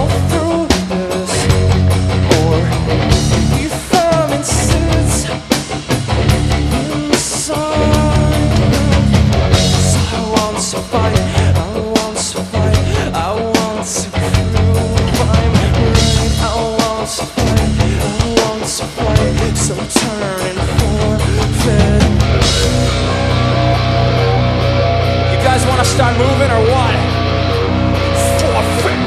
all through this, or we firm in suits in the sun. So I want to fight, I want to fight, I want to prove I'm right. I want to fight, I want to fight, so turning forfeit. You guys want to start moving or what? Forfeit.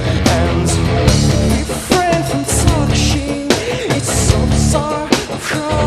And refrain from touching. It's so bizarre.